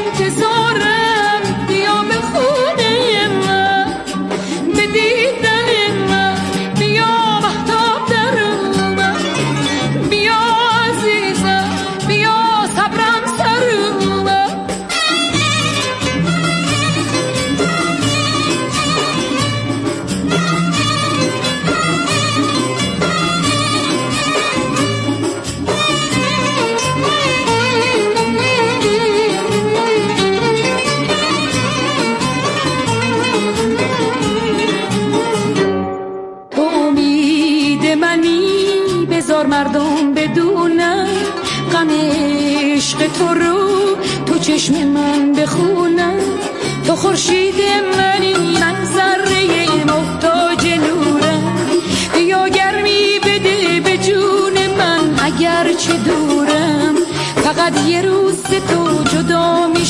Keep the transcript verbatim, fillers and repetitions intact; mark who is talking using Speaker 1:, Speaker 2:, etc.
Speaker 1: انتظارم، بیا به خونه من، به دیدن من، بیا مهتاب در من، بیا عزیزم، بیا صبرم سر من. بذار مردم بدونن غم عشق تو رو تو چشم من بخونن. تو خورشید منی، من ذره محتاج نورم، بیا گرمی بده به جون من اگر چه دورم. فقط یه روز تو جدا میشه